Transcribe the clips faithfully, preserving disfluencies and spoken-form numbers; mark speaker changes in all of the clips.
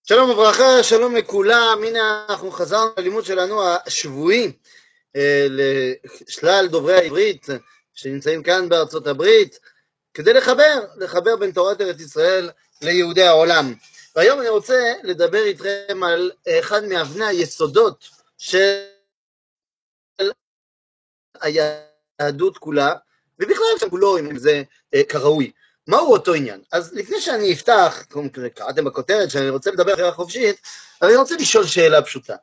Speaker 1: שלום וברכה, שלום לכולם. הנה אנחנו חזרנו ללימוד שלנו השבועי אה, לשלל דוברי העברית שנמצאים כאן בארצות הברית, כדי לחבר, לחבר בין תורת ארץ ישראל ליהודי העולם. והיום אני רוצה לדבר איתכם על אחד מאבני היסודות של היהדות כולה, ובכלל כולו, אם זה אה, כראוי. מהו אותו עניין? אז לפני שאני אפתח, כמו קראתם בכותרת שאני רוצה לדבר בחירה חופשית, אבל אני רוצה לשאול שאלה פשוטה.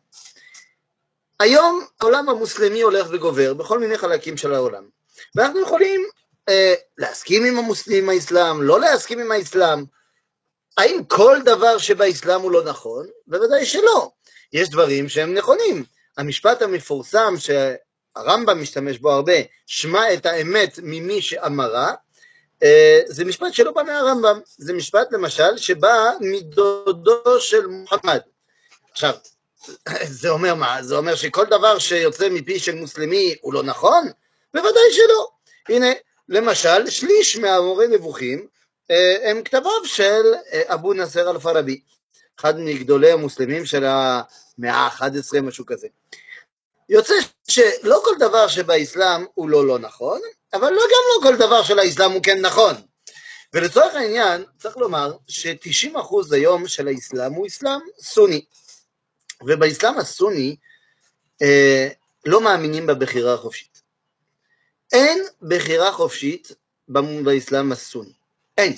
Speaker 1: היום העולם המוסלמי הולך וגובר בכל מיני חלקים של העולם, ואנחנו יכולים אה, להסכים עם המוסלמים, האסלאם, לא להסכים עם האסלאם. האם כל דבר שבאסלאם הוא לא נכון? בוודאי שלא. יש דברים שהם נכונים. המשפט המפורסם שהרמב"ם משתמש בו הרבה, שמע את האמת ממי שאמרה, זה משפט שלא בא מהרמב"ם, זה משפט למשל שבא מדודו של מוחמד. עכשיו, זה אומר מה? זה אומר שכל דבר שיוצא מפי של מוסלמי הוא לא נכון? בוודאי שלא. הנה, למשל, שליש מהמורה נבוכים הם כתביו של אבו נאסר אל-פאראבי, אחד מגדולי המוסלמים של המאה ה-אחת עשרה, משהו כזה. יוצא שלא כל דבר שבאסלאם הוא לא לא נכון, אבל לא גם לא כל דבר של האסלאם הוא כן נכון. ולצורך העניין צריך לומר ש-תשעים אחוז היום של האסלאם הוא אסלאם סוני, ובאסלאם הסוני אה, לא מאמינים בבחירה חופשית. אין בחירה חופשית באסלאם הסוני, אין.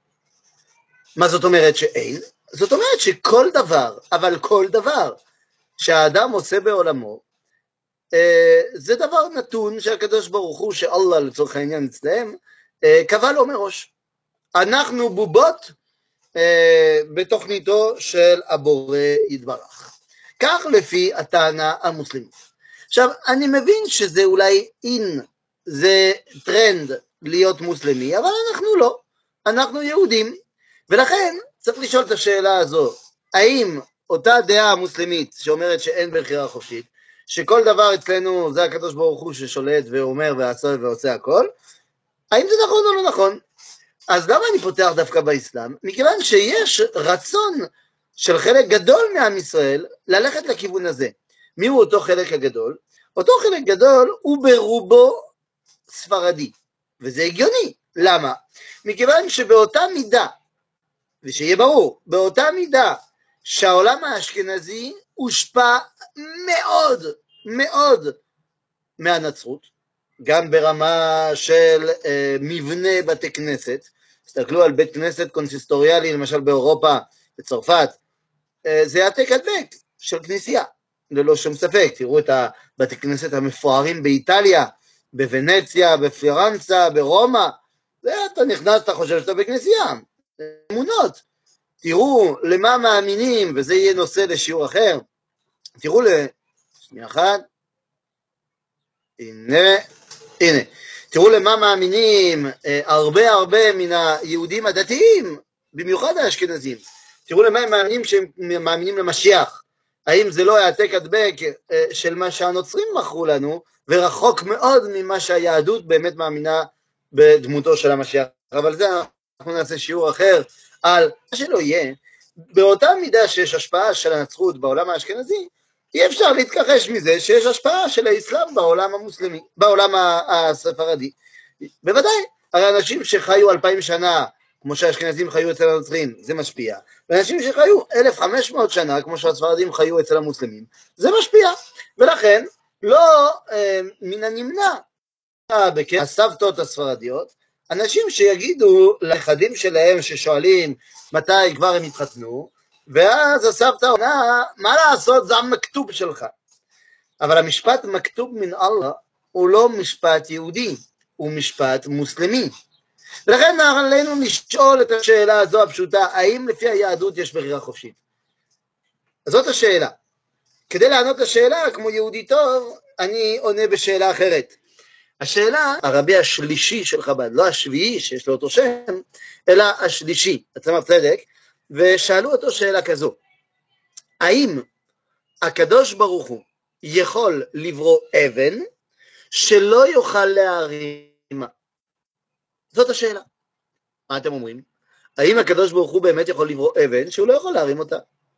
Speaker 1: מה זאת אומרת שאין? זאת אומרת שכל דבר, אבל כל דבר שהאדם עושה בעולמו, זה דבר נתון שהקדוש ברוך הוא, שאללה לצורך העניין אצלם, קבע לו מראש. אנחנו בובות בתוכניתו של הבורא יתברך. כך לפי הטענה המוסלמית. עכשיו, אני מבין שזה אולי אין, זה טרנד להיות מוסלמי, אבל אנחנו לא, אנחנו יהודים, ולכן צריך לשאול את השאלה הזו, האם אותה דעה המוסלמית שאומרת שאין בחירה חופשית, שכל דבר אצלנו זה הקדוש ברוך הוא ששולט ואומר ועשה ועושה הכל, האם זה נכון או לא נכון? אז למה אני פותח דווקא באסלאם? מכיוון שיש רצון של חלק גדול מעם ישראל ללכת לכיוון הזה. מי הוא אותו חלק הגדול? אותו חלק גדול הוא ברובו ספרדי, וזה הגיוני. למה? מכיוון שבאותה מידה, ושיהיה ברור, באותה מידה שהעולם האשכנזי הושפע מאוד מאוד מהנצרות, גם ברמה של אה, מבנה בתי כנסת. תסתכלו על בית כנסת קונסיסטוריאלי, למשל באירופה, בצרפת, אה, זה העתק הדבק של כנסייה, ללא שום ספק. תראו את הבתי כנסת המפוארים באיטליה, בוונציה, בפלרנצה, ברומא, זה אתה נכנס, אתה חושב שאתה בכנסייה, אמונות. תראו למה מאמינים, וזה יהיה נושא לשיעור אחר. תראו לשנייה אחת, הנה, הנה, תראו למה מאמינים אה, הרבה הרבה מן היהודים הדתיים, במיוחד האשכנזים. תראו למה הם מאמינים, שהם מאמינים למשיח. האם זה לא העתק הדבק אה, של מה שהנוצרים מכרו לנו, ורחוק מאוד ממה שהיהדות באמת מאמינה בדמותו של המשיח. אבל זה אנחנו נעשה שיעור אחר על מה שלא יהיה. באותה מידה שיש השפעה של הנצרות בעולם האשכנזי, אי אפשר להתכחש מזה שיש השפעה של האסלאם בעולם המוסלמי, בעולם הספרדי. בוודאי, הרי אנשים שחיו אלפיים שנה, כמו שהאשכנזים חיו אצל הנוצרים, זה משפיע. ואנשים שחיו אלף וחמש מאות שנה, כמו שהספרדים חיו אצל המוסלמים, זה משפיע. ולכן, לא אה, מן הנמנע, בקרב הסבתות הספרדיות, אנשים שיגידו לנכדים שלהם ששואלים מתי כבר הם התחתנו, ואז הסבתא עונה, מה לעשות, זה המכתוב שלך. אבל המשפט מכתוב מן אללה הוא לא משפט יהודי, הוא משפט מוסלמי. ולכן עלינו לשאול את השאלה הזו הפשוטה, האם לפי היהדות יש בחירה חופשית? אז זאת השאלה. כדי לענות לשאלה, כמו יהודי טוב, אני עונה בשאלה אחרת. השאלה, הרבי השלישי של חב"ד, לא השביעי שיש לו אותו שם, אלא השלישי, עצמר צדק, ושאלו אותו שאלה כזו, האם הקדוש ברוך הוא יכול לברוא אבן שלא יוכל להרימה? זאת השאלה. מה אתם אומרים? האם הקדוש ברוך הוא באמת יכול לברוא אבן שהוא לא יכול להרים אותה?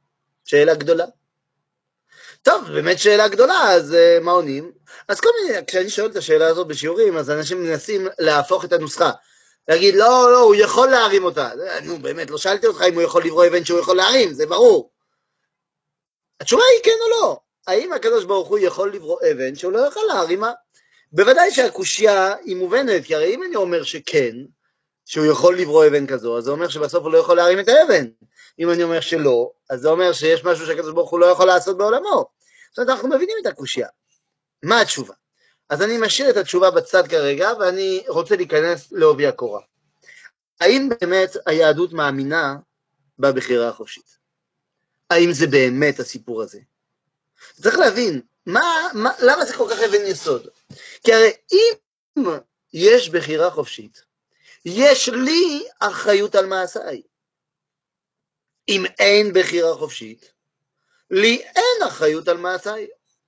Speaker 1: שאלה גדולה. טוב, באמת שאלה גדולה, אז uh, מה עונים? אז כל מיני, כשאני שואל את השאלה הזאת בשיעורים, אז אנשים מנסים להפוך את הנוסחה. להגיד, לא, לא, הוא יכול להרים אותה. נו, באמת, לא שאלתי אותך אם הוא יכול לברוא אבן שהוא יכול להרים, זה ברור. התשובה היא כן או לא. האם הקדוש ברוך הוא יכול לברוא אבן שהוא לא יכול להרימה? בוודאי שהקושיה היא מובנת, כי הרי אם אני אומר שכן, שהוא יכול לברוא אבן כזו, אז זה אומר שבסוף הוא לא יכול להרים את האבן. אם אני אומר שלא, אז זה אומר שיש משהו שהקדוש ברוך הוא לא יכול לעשות בעולמו. זאת אומרת, אנחנו מבינים את הקושיה. מה התשובה? אז אני משאיר את התשובה בצד כרגע, ואני רוצה להיכנס לעובי הקורה. האם באמת היהדות מאמינה בבחירה החופשית? האם זה באמת הסיפור הזה? צריך להבין, מה, מה, למה זה כל כך אבן יסוד? כי הרי אם יש בחירה חופשית, יש לי אחריות על מעשיי. אם אין בחירה חופשית, לי אין אחריות על מעשיי.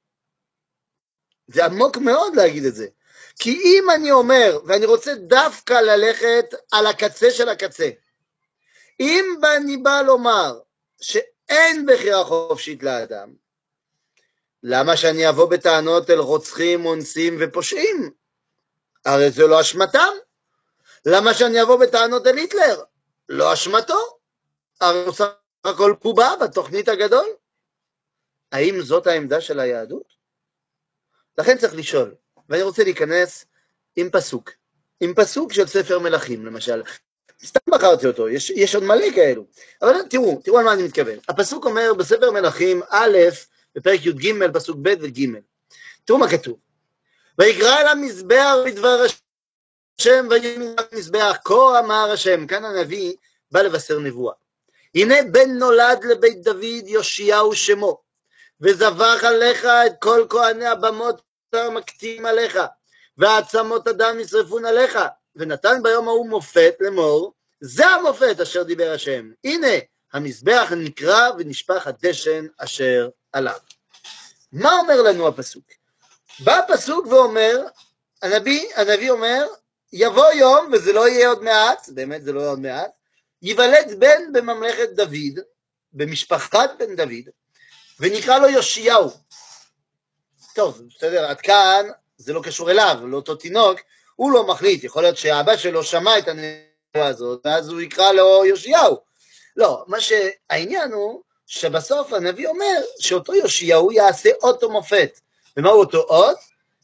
Speaker 1: זה עמוק מאוד להגיד את זה. כי אם אני אומר, ואני רוצה דווקא ללכת על הקצה של הקצה, אם אני בא לומר שאין בחירה חופשית לאדם, למה שאני אבוא בטענות אל רוצחים, אונסים ופושעים? הרי זה לא אשמתם. למה שאני אבוא בטענות אל היטלר? לא אשמתו. הרי הוא סך הכל בובה בתוכנית הגדול. האם זאת העמדה של היהדות? לכן צריך לשאול, ואני רוצה להיכנס עם פסוק, עם פסוק של ספר מלכים למשל. סתם בחרתי אותו, יש, יש עוד מלא כאלו. אבל תראו, תראו על מה אני מתכוון. הפסוק אומר בספר מלכים א', בפרק י"ג, פסוק ב' וג'. תראו מה כתוב. ויקרא אל המזבח בדבר השם ויאמר המזבח, כה אמר השם. כאן הנביא בא לבשר נבואה. הנה בן נולד לבית דוד, יאשיהו שמו, וזבח עליך את כל כהני הבמות המקטים עליך, ועצמות הדם ישרפון עליך, ונתן ביום ההוא מופת לאמור, זה המופת אשר דיבר השם. הנה המזבח נקרא ונשפך הדשן אשר עליו. מה אומר לנו הפסוק? בא הפסוק ואומר, הנביא, הנביא אומר, יבוא יום, וזה לא יהיה עוד מעט, באמת זה לא יהיה עוד מעט, ייוולד בן בממלכת דוד, במשפחת בן דוד, ונקרא לו יאשיהו. טוב, בסדר, עד כאן זה לא קשור אליו, לאותו תינוק, הוא לא מחליט, יכול להיות שהאבא שלו שמע את הנבואה הזאת, ואז הוא יקרא לו יאשיהו. לא, מה שהעניין הוא, שבסוף הנביא אומר, שאותו יאשיהו יעשה אותו מופת. ומהו אותו אות?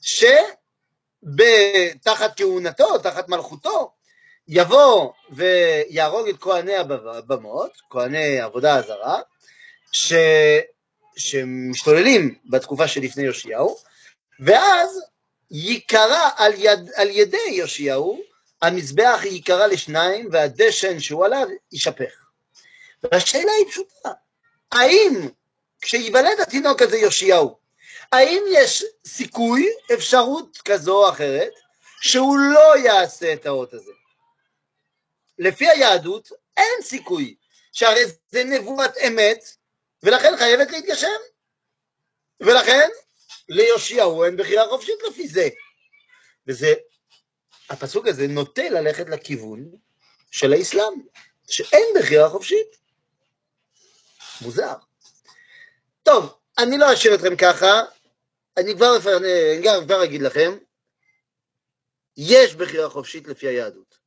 Speaker 1: שבתחת כהונתו, תחת מלכותו, יבוא ויהרוג את כהני הבמות, כהני עבודה הזרה, ש... שמשתוללים בתקופה שלפני יאשיהו, ואז יקרא על, יד... על ידי יאשיהו, המזבח יקרא לשניים, והדשן שהוא עליו יישפך. והשאלה היא פשוטה, האם כשיוולד התינוק הזה יאשיהו, האם יש סיכוי, אפשרות כזו או אחרת, שהוא לא יעשה את האות הזה? לפי היהדות אין סיכוי, שהרי זה נבואת אמת, ולכן חייבת להתגשם, ולכן ליאשיהו אין בחירה חופשית לפי זה. וזה, הפסוק הזה נוטה ללכת לכיוון של האסלאם, שאין בחירה חופשית. מוזר. טוב, אני לא אשאיר אתכם ככה, אני כבר, אני כבר, כבר אגיד לכם, יש בחירה חופשית לפי היהדות.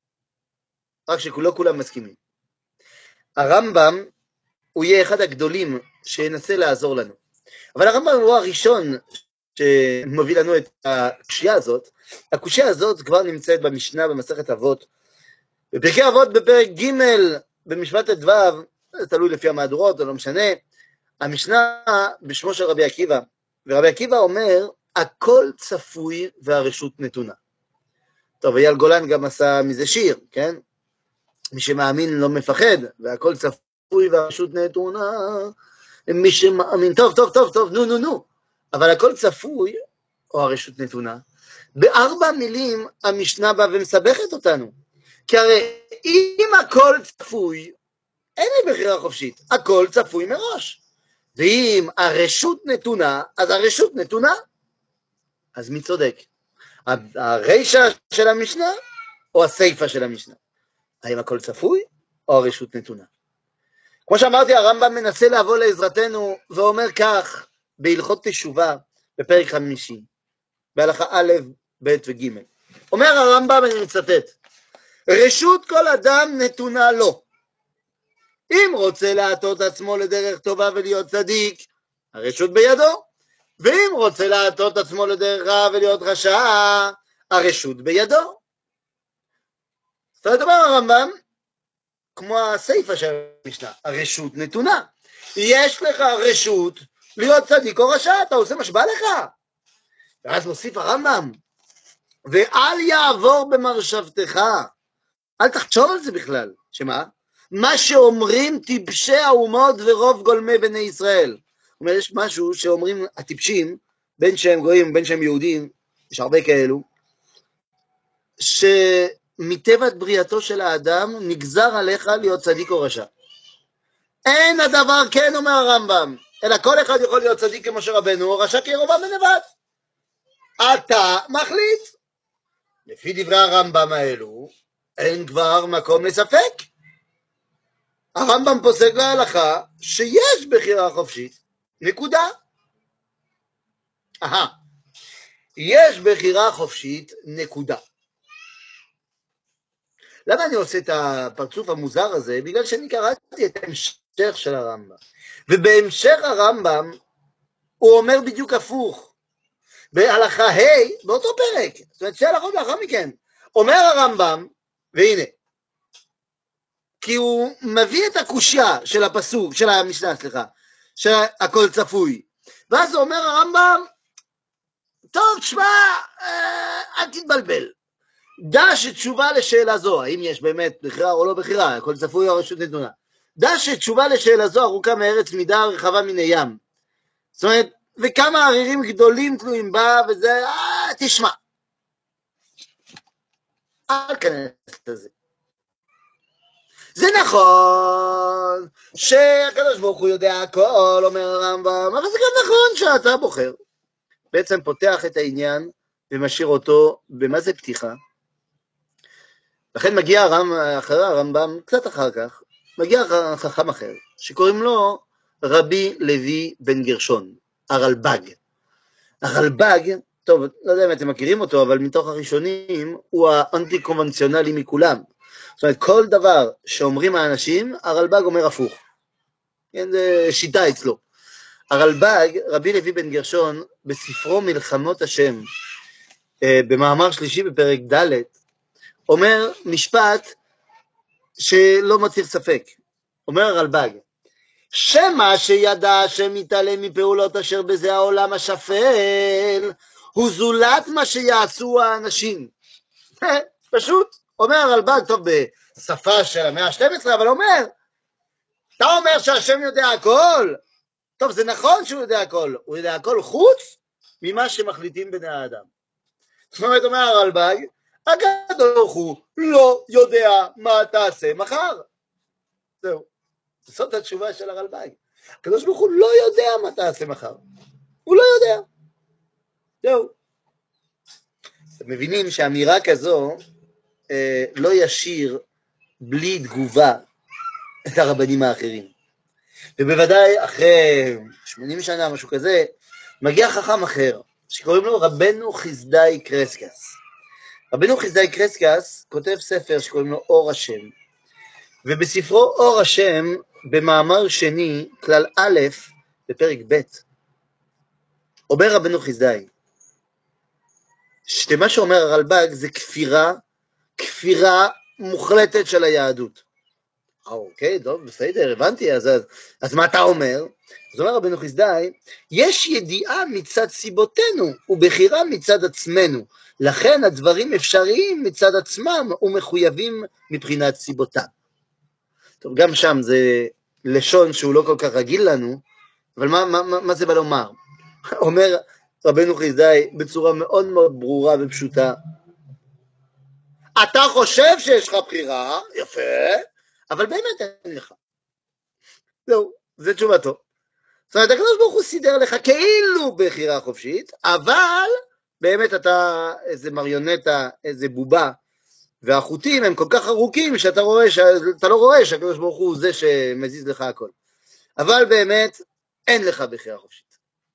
Speaker 1: רק שכולו כולם מסכימים. הרמב"ם הוא יהיה אחד הגדולים שינסה לעזור לנו. אבל הרמב"ם הוא הראשון שמוביל לנו את הקושיה הזאת. הקושיה הזאת כבר נמצאת במשנה במסכת אבות. בפרקי אבות בפרק ג' במשפט ט"ו, זה תלוי לפי המהדורות, או לא משנה, המשנה בשמו של רבי עקיבא, ורבי עקיבא אומר, הכל צפוי והרשות נתונה. טוב, אייל גולן גם עשה מזה שיר, כן? מי שמאמין לא מפחד, והכל צפוי והרשות נתונה, מי שמאמין, טוב, טוב, טוב, טוב, נו, נו, נו, אבל הכל צפוי, או הרשות נתונה, בארבע מילים המשנה באה ומסבכת אותנו, כי הרי אם הכל צפוי, אין לי בחירה חופשית, הכל צפוי מראש, ואם הרשות נתונה, אז הרשות נתונה, אז מי צודק? הרשע של המשנה, או הסייפה של המשנה? האם הכל צפוי, או הרשות נתונה? כמו שאמרתי, הרמב"ם מנסה לבוא לעזרתנו, ואומר כך, בהלכות תשובה, בפרק חמישי, בהלכה א', ב' וג'. אומר הרמב"ם, אני מצטט, רשות כל אדם נתונה לו. אם רוצה להטות עצמו לדרך טובה ולהיות צדיק, הרשות בידו. ואם רוצה להטות עצמו לדרך רע ולהיות רשע, הרשות בידו. זאת אומרת, אומר הרמב"ם, כמו הסיפא של המשנה, הרשות נתונה. יש לך רשות להיות צדיק או רשע, אתה עושה מה שבא לך. ואז מוסיף הרמב"ם, ואל יעבור במרשבתך, אל תחשוב על זה בכלל. שמה? מה שאומרים טיפשי האומות ורוב גולמי בני ישראל. זאת אומרת, יש משהו שאומרים הטיפשים, בין שהם גויים, בין שהם יהודים, יש הרבה כאלו, שמטבע בריאתו של האדם נגזר עליך להיות צדיק או רשע. אין הדבר כן, אומר הרמב"ם, אלא כל אחד יכול להיות צדיק כמשה רבנו, או רשע כירבעם בן נבט. אתה מחליט. לפי דברי הרמב"ם האלו, אין כבר מקום לספק. הרמב"ם פוסק להלכה שיש בחירה חופשית. נקודה. אהה. יש בחירה חופשית, נקודה. למה אני עושה את הפרצוף המוזר הזה? בגלל שאני קראתי את ההמשך של הרמב"ם. ובהמשך הרמב"ם הוא אומר בדיוק הפוך. בהלכה ה' באותו פרק, זאת אומרת שתי הלכות לאחר מכן, אומר הרמב"ם, והנה, כי הוא מביא את הקושיה של הפסוק, של המשנה, סליחה, שהכל צפוי, ואז הוא אומר הרמב"ם, טוב, תשמע, אל תתבלבל, דע שתשובה לשאלה זו, האם יש באמת בחירה או לא בחירה, הכל צפוי או רשות נתונה, דע שתשובה לשאלה זו ארוכה מארץ מידה רחבה מן הים, זאת אומרת, וכמה ערירים גדולים תלויים בה, וזה, אה, תשמע. אל כנס לזה. זה נכון, שהקדוש ברוך הוא יודע הכל, אומר הרמב"ם, אבל זה גם נכון שאתה בוחר. בעצם פותח את העניין, ומשאיר אותו, במה זה פתיחה? לכן מגיע הרמב"ם, אחרי הרמב"ם, קצת אחר כך, מגיע חכם אחר, שקוראים לו רבי לוי בן גרשון. הרלב"ג. הרלב"ג, טוב, לא יודע אם אתם מכירים אותו, אבל מתוך הראשונים הוא האנטי קונבנציונלי מכולם. זאת אומרת, כל דבר שאומרים האנשים, הרלב"ג אומר הפוך. כן, זה שיטה אצלו. הרלב"ג, רבי לוי בן גרשון, בספרו מלחמות השם, במאמר שלישי בפרק ד', אומר משפט שלא מצריך ספק. אומר הרלב"ג, שמה שידע השם מתעלם מפעולות אשר בזה העולם השפל, הוא זולת מה שיעשו האנשים. פשוט, אומר הרלב"ג, טוב, בשפה של המאה ה-שתים עשרה, אבל אומר, אתה אומר שהשם יודע הכל? טוב, זה נכון שהוא יודע הכל, הוא יודע הכל חוץ ממה שמחליטים בני האדם. זאת אומרת, אומר הרלב"ג, הקדוש ברוך הוא לא יודע מה תעשה מחר. זהו. זאת התשובה של הרלב"ג. הקדוש ברוך הוא לא יודע מה תעשה מחר. הוא לא יודע. זהו. אתם מבינים שאמירה כזו אה, לא ישיר בלי תגובה את הרבנים האחרים. ובוודאי אחרי שמונים שנה, משהו כזה, מגיע חכם אחר, שקוראים לו רבנו חסדאי קרסקס. רבנו חסדאי קרסקס כותב ספר שקוראים לו אור השם. ובספרו אור השם, במאמר שני, כלל א', בפרק ב', אומר רבנו חסדאי, שמה שאומר הרלב"ג זה כפירה, כפירה מוחלטת של היהדות. אוקיי, טוב, בסדר, הבנתי, אז, אז, אז מה אתה אומר? אז אומר רבנו חסדאי, יש ידיעה מצד סיבותינו ובחירה מצד עצמנו, לכן הדברים אפשריים מצד עצמם ומחויבים מבחינת סיבותם. טוב, גם שם זה לשון שהוא לא כל כך רגיל לנו, אבל מה, מה, מה, מה זה בא לומר? אומר רבנו חסדאי בצורה מאוד מאוד ברורה ופשוטה, אתה חושב שיש לך בחירה, יפה, אבל באמת אין לך. זהו, זה תשובתו. זאת אומרת, הקדוש ברוך הוא סידר לך כאילו בחירה חופשית, אבל באמת אתה איזה מריונטה, איזה בובה, והחוטים הם כל כך ארוכים שאתה רואה, שאתה לא רואה שהקדוש ברוך הוא זה שמזיז לך הכל. אבל באמת אין לך בחירה חופשית.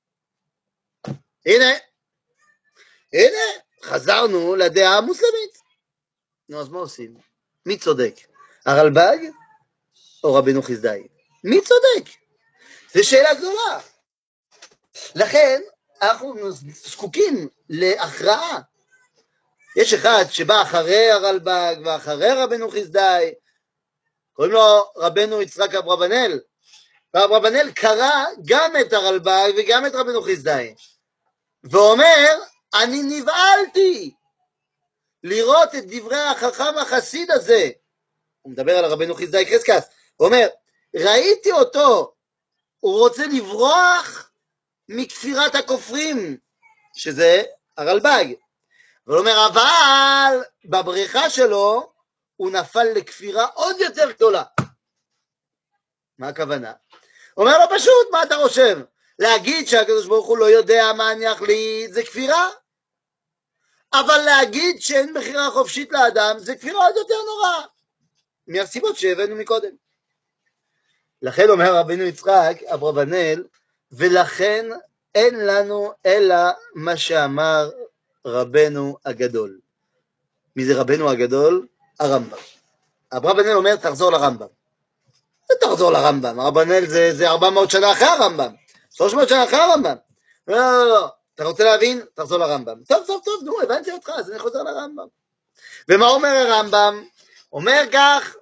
Speaker 1: הנה, הנה, חזרנו לדעה המוסלמית. נו, אז מה עושים? מי צודק? הרלב"ג או רבנו חסדאי? מי צודק? זו שאלה גדולה. לכן אנחנו זקוקים להכרעה. יש אחד שבא אחרי הרלב"ג ואחרי רבנו חסדאי, קוראים לו רבנו יצחק אברבנאל, ואברבנאל קרא גם את הרלב"ג וגם את רבנו חסדאי, ואומר, אני נבהלתי לראות את דברי החכם החסיד הזה. הוא מדבר על רבנו חסדאי קרסקס, הוא אומר, ראיתי אותו, הוא רוצה לברוח מכפירת הכופרים, שזה הרלב"ג. והוא אומר, אבל בבריחה שלו הוא נפל לכפירה עוד יותר גדולה. מה הכוונה? הוא אומר לו פשוט, מה אתה חושב? להגיד שהקדוש ברוך הוא לא יודע מה אני אחליט זה כפירה, אבל להגיד שאין בחירה חופשית לאדם זה כפירה עוד יותר נורא, מהסיבות שהבאנו מקודם. לכן אומר רבינו יצחק אברבנאל, ולכן אין לנו אלא מה שאמר רבנו הגדול. מי זה רבנו הגדול? הרמב"ם. אברבנאל אומר תחזור לרמב"ם. זה תחזור לרמב"ם, אברבנאל זה, זה ארבע מאות שנה אחרי הרמב"ם, שלוש מאות שנה אחרי הרמב"ם. לא, לא, לא, אתה רוצה להבין? תחזור לרמב"ם. טוב, טוב, טוב, נו, הבנתי אותך, אז אני חוזר לרמב"ם. ומה אומר הרמב"ם? אומר כך,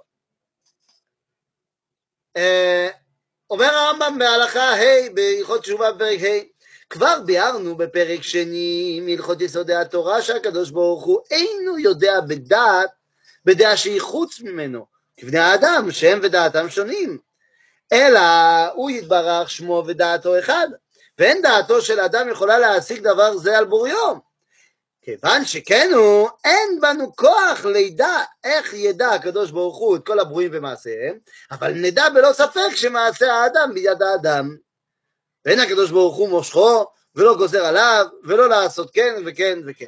Speaker 1: אה, אומר הרמב"ם בהלכה ה' בהלכות תשובה בפרק ה', כבר ביארנו בפרק שני מהלכות יסודי התורה שהקדוש ברוך הוא אינו יודע בדעת, בדעה שהיא חוץ ממנו, כבני האדם שהם ודעתם שונים, אלא הוא יתברך שמו ודעתו אחד, ואין דעתו של אדם יכולה להשיג דבר זה על בוריו. כיוון שכן הוא, אין בנו כוח לידע איך ידע הקדוש ברוך הוא את כל הברואים ומעשיהם, אבל נדע בלא ספק שמעשה האדם ביד האדם. ואין הקדוש ברוך הוא מושכו ולא גוזר עליו ולא לעשות כן וכן וכן.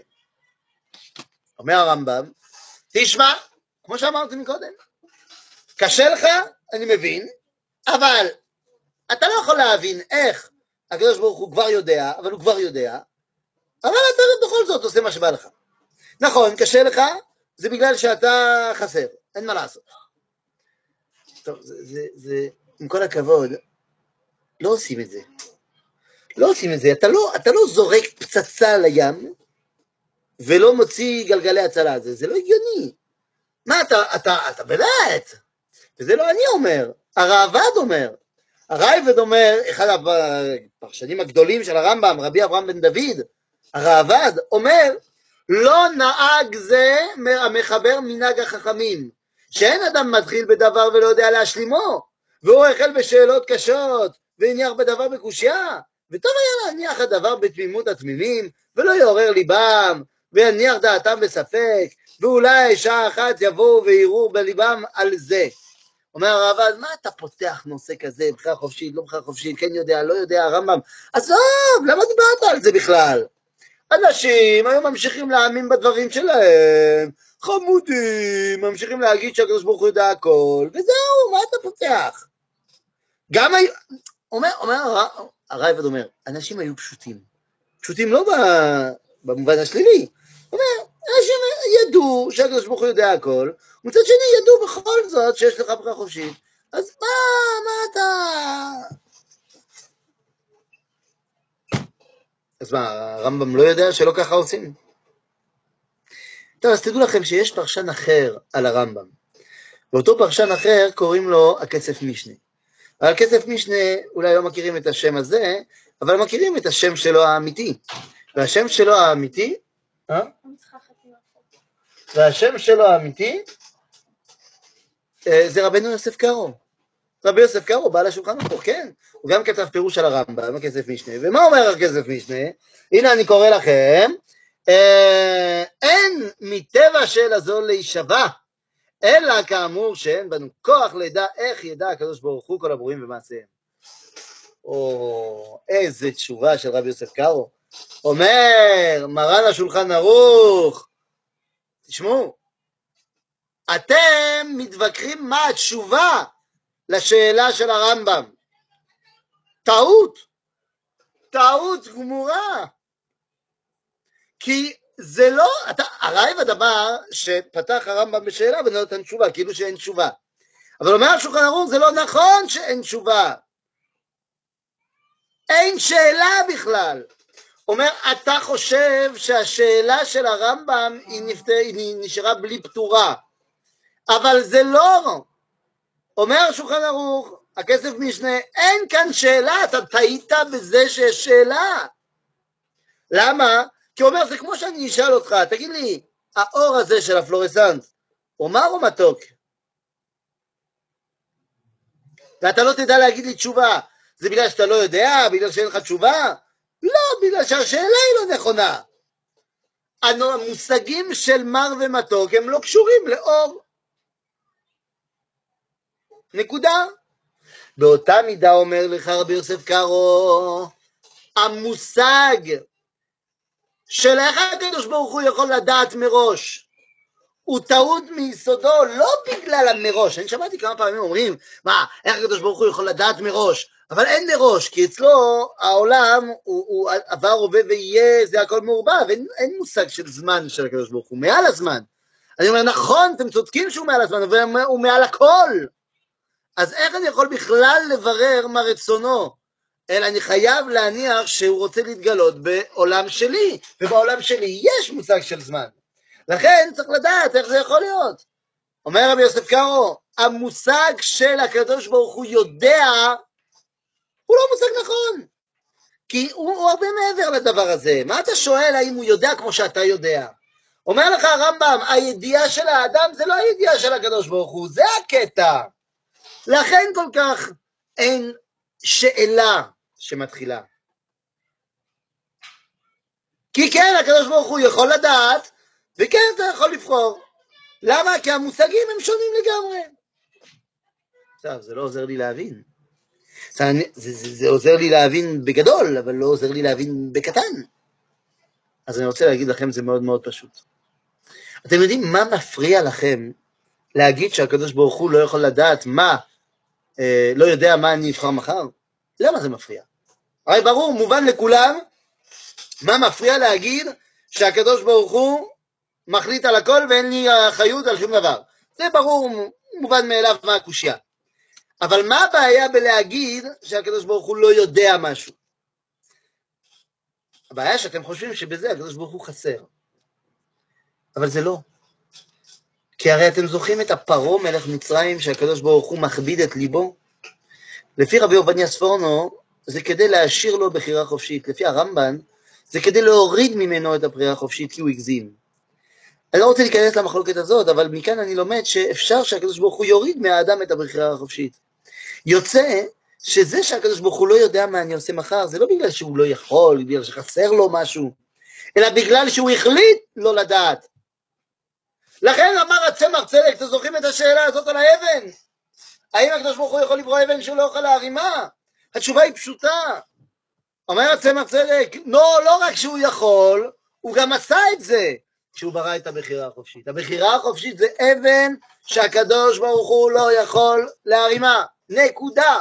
Speaker 1: אומר הרמב"ם, תשמע, כמו שאמרתי מקודם, קשה לך, אני מבין, אבל אתה לא יכול להבין איך הקדוש ברוך הוא כבר יודע, אבל הוא כבר יודע, אבל אתה בכל זאת עושה מה שבא לך. נכון, קשה לך, זה בגלל שאתה חסר, אין מה לעשות. טוב, זה, זה, זה, עם כל הכבוד, לא עושים את זה. לא עושים את זה, אתה לא, אתה לא זורק פצצה לים, ולא מוציא גלגלי הצלה, זה, זה לא הגיוני. מה, אתה, אתה, אתה באמת? וזה לא אני אומר, הרעב"ד אומר. הרייבד אומר, אחד הפרשנים הגדולים של הרמב"ם, רבי אברהם בן דוד, הרעב"ד אומר, לא נהג זה המחבר מנהג החכמים, שאין אדם מתחיל בדבר ולא יודע להשלימו, והוא החל בשאלות קשות, והניח בדבר בקושיה, וטוב היה להניח הדבר בתמימות התמימים, ולא יעורר ליבם, ויניח דעתם בספק, ואולי שעה אחת יבואו ויראו בליבם על זה. אומר הרעב"ד, מה אתה פותח נושא כזה, בחירה חופשית, לא בחירה חופשית, כן יודע, לא יודע, הרמב"ם, עזוב, למה דיברת על זה בכלל? אנשים היו ממשיכים להאמין בדברים שלהם, חמודים, ממשיכים להגיד שהקדוש ברוך הוא יודע הכל, וזהו, מה אתה פותח? גם היו, אומר, אומר, הרייבד אומר, אנשים היו פשוטים, פשוטים לא במובן השלילי, אומר, אנשים ידעו שהקדוש ברוך הוא יודע הכל, ומצד שני ידעו בכל זאת שיש לך בחירה חופשית, אז מה, מה אתה... אז מה, הרמב"ם לא יודע שלא ככה עושים? טוב, אז תדעו לכם שיש פרשן אחר על הרמב"ם, ואותו פרשן אחר קוראים לו הכסף משנה. על הכסף משנה אולי לא מכירים את השם הזה, אבל מכירים את השם שלו האמיתי, והשם שלו האמיתי, אה? והשם שלו האמיתי, זה רבנו יוסף קארו. רבי יוסף קארו בא לשולחן ערוך, כן, הוא גם כתב פירוש על הרמב"ם, הכסף משנה, ומה אומר הכסף משנה? הנה אני קורא לכם, אה, אין מטבע של הזול להישבע, אלא כאמור שאין בנו כוח לדע איך ידע הקדוש ברוך הוא כל הברואים ומעשיהם. או איזה תשובה של רבי יוסף קארו, אומר מרן השולחן ערוך, תשמעו, אתם מתווכחים מה התשובה לשאלה של הרמב"ם. טעות, טעות גמורה. כי זה לא, אתה, הרייבד הדבר שפתח הרמב"ם בשאלה ולא נותן תשובה, כאילו שאין תשובה. אבל אומר השולחן ערוך, זה לא נכון שאין תשובה. אין שאלה בכלל. אומר, אתה חושב שהשאלה של הרמב"ם היא, נפת... היא נשארה בלי פתורה. אבל זה לא. אומר השולחן ערוך, הכסף משנה, אין כאן שאלה, אתה טעית בזה שיש שאלה. למה? כי הוא אומר, זה כמו שאני אשאל אותך, תגיד לי, האור הזה של הפלורסנט, הוא מר או מתוק? ואתה לא תדע להגיד לי תשובה, זה בגלל שאתה לא יודע, בגלל שאין לך תשובה? לא, בגלל שהשאלה היא לא נכונה. המושגים של מר ומתוק הם לא קשורים לאור. נקודה. באותה מידה אומר לך רבי יוסף קארו, המושג של איך הקדוש ברוך הוא יכול לדעת מראש, הוא טעות מיסודו, לא בגלל המראש. אני שמעתי כמה פעמים אומרים, מה, איך הקדוש ברוך הוא יכול לדעת מראש? אבל אין מראש, כי אצלו העולם הוא, הוא עבר, הווה ויהיה, זה הכל מעורבב, אין, אין מושג של זמן של הקדוש ברוך הוא, מעל הזמן. אני אומר, נכון, אתם צודקים שהוא מעל הזמן, אבל הוא מעל הכל. אז איך אני יכול בכלל לברר מה רצונו? אלא אני חייב להניח שהוא רוצה להתגלות בעולם שלי, ובעולם שלי יש מושג של זמן. לכן צריך לדעת איך זה יכול להיות. אומר רבי יוסף קארו, המושג של הקדוש ברוך הוא יודע, הוא לא מושג נכון. כי הוא, הוא הרבה מעבר לדבר הזה. מה אתה שואל האם הוא יודע כמו שאתה יודע? אומר לך הרמב"ם, הידיעה של האדם זה לא הידיעה של הקדוש ברוך הוא, זה הקטע. לכן כל כך אין שאלה שמתחילה. כי כן, הקדוש ברוך הוא יכול לדעת, וכן אתה יכול לבחור. למה? כי המושגים הם שונים לגמרי. עכשיו, זה לא עוזר לי להבין. זה, זה, זה, זה עוזר לי להבין בגדול, אבל לא עוזר לי להבין בקטן. אז אני רוצה להגיד לכם, זה מאוד מאוד פשוט. אתם יודעים מה מפריע לכם להגיד שהקדוש ברוך הוא לא יכול לדעת מה, אה, לא יודע מה אני אבחר מחר? למה זה מפריע? הרי ברור, מובן לכולם, מה מפריע להגיד שהקדוש ברוך הוא מחליט על הכל ואין לי אחריות על שום דבר. זה ברור, מובן מאליו מה הקושיה. אבל מה הבעיה בלהגיד שהקדוש ברוך הוא לא יודע משהו? הבעיה שאתם חושבים שבזה הקדוש ברוך הוא חסר. אבל זה לא. כי הרי אתם זוכרים את הפרעה מלך מצרים שהקדוש ברוך הוא מכביד את ליבו? לפי רבי עובדיה ספורנו, זה כדי להשאיר לו בחירה חופשית. לפי הרמב"ן, זה כדי להוריד ממנו את הבחירה החופשית, כי הוא הגזים. אני לא רוצה להיכנס למחלוקת הזאת, אבל מכאן אני לומד שאפשר שהקדוש ברוך הוא יוריד מהאדם את הבחירה החופשית. יוצא שזה שהקדוש ברוך הוא לא יודע מה אני עושה מחר, זה לא בגלל שהוא לא יכול, בגלל שחסר לו משהו, אלא בגלל שהוא החליט לא לדעת. לכן אמר הצמח צדק, אתם זוכרים את השאלה הזאת על האבן? האם הקדוש ברוך הוא יכול לברוא אבן שהוא לא יוכל להרימה? התשובה היא פשוטה. אומר הצמח צדק, לא, לא רק שהוא יכול, הוא גם עשה את זה, כשהוא ברא את הבחירה החופשית. הבחירה החופשית זה אבן שהקדוש ברוך הוא לא יכול להרימה. נקודה.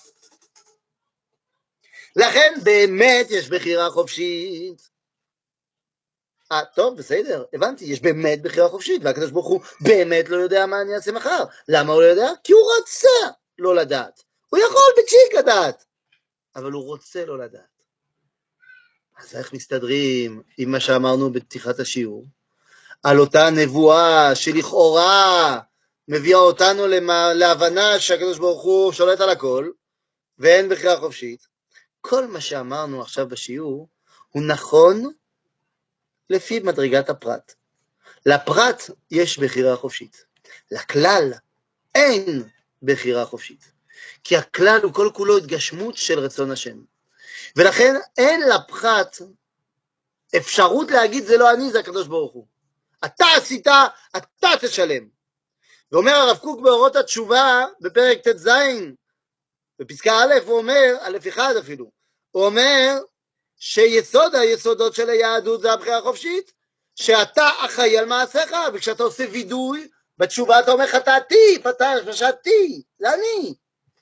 Speaker 1: לכן באמת יש בחירה חופשית. אה, טוב, בסדר, הבנתי, יש באמת בחירה חופשית, והקדוש ברוך הוא באמת לא יודע מה אני אעשה מחר. למה הוא לא יודע? כי הוא רוצה לא לדעת. הוא יכול בצ'יק לדעת, אבל הוא רוצה לא לדעת. אז איך מסתדרים עם מה שאמרנו בפתיחת השיעור? על אותה נבואה שלכאורה מביאה אותנו למה, להבנה שהקדוש ברוך הוא שולט על הכל, ואין בחירה חופשית. כל מה שאמרנו עכשיו בשיעור הוא נכון לפי מדרגת הפרט. לפרט יש בחירה חופשית. לכלל אין בחירה חופשית. כי הכלל הוא כל כולו התגשמות של רצון השם. ולכן אין לפרט אפשרות להגיד זה לא אני, זה הקדוש ברוך הוא. אתה עשית, אתה תשלם. ואומר הרב קוק באורות התשובה בפרק ט' ז', בפסקה א', הוא אומר, א' אחד אפילו, הוא אומר שיסוד היסודות של היהדות זה הבחירה החופשית, שאתה אחראי על מעשיך, וכשאתה עושה וידוי בתשובה אתה אומר חטאתי, פשעתי, זה אני.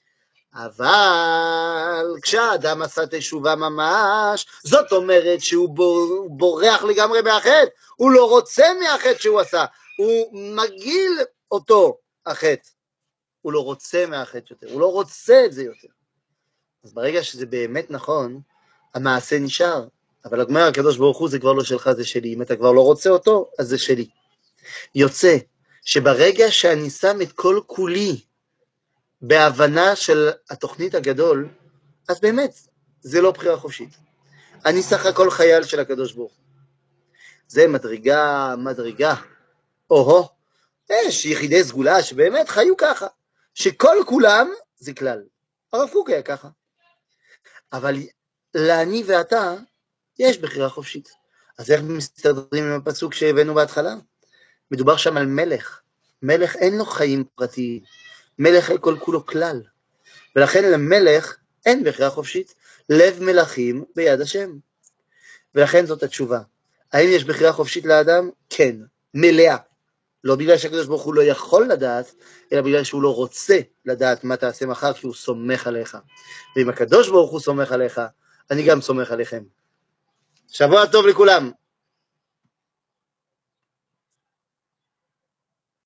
Speaker 1: אבל כשהאדם עשה תשובה ממש, זאת אומרת שהוא בורח לגמרי מהחטא, הוא לא רוצה מהחטא שהוא עשה, הוא מגעיל אותו החטא, הוא לא רוצה מהחטא יותר, הוא לא רוצה את זה יותר. אז ברגע שזה באמת נכון, המעשה נשאר, אבל אומר הקדוש ברוך הוא זה כבר לא שלך, זה שלי, אם אתה כבר לא רוצה אותו, אז זה שלי. יוצא שברגע שאני שם את כל כולי בהבנה של התוכנית הגדול, אז באמת זה לא בחירה חופשית. אני סך הכל חייל של הקדוש ברוך הוא. זה מדרגה, מדרגה. או-הו, יש יחידי סגולה שבאמת חיו ככה, שכל כולם זה כלל. הרב קוק היה ככה. אבל לאני ואתה יש בחירה חופשית. אז איך מסתדרים עם הפסוק שהבאנו בהתחלה? מדובר שם על מלך. מלך אין לו חיים פרטיים. מלך כל כולו כלל. ולכן למלך אין בחירה חופשית. לב מלכים ביד השם. ולכן זאת התשובה. האם יש בחירה חופשית לאדם? כן, מלאה. לא בגלל שהקדוש ברוך הוא לא יכול לדעת, אלא בגלל שהוא לא רוצה לדעת מה תעשה מחר, כי הוא סומך עליך. ואם הקדוש ברוך הוא סומך עליך, אני גם סומך עליכם. שבוע טוב לכולם.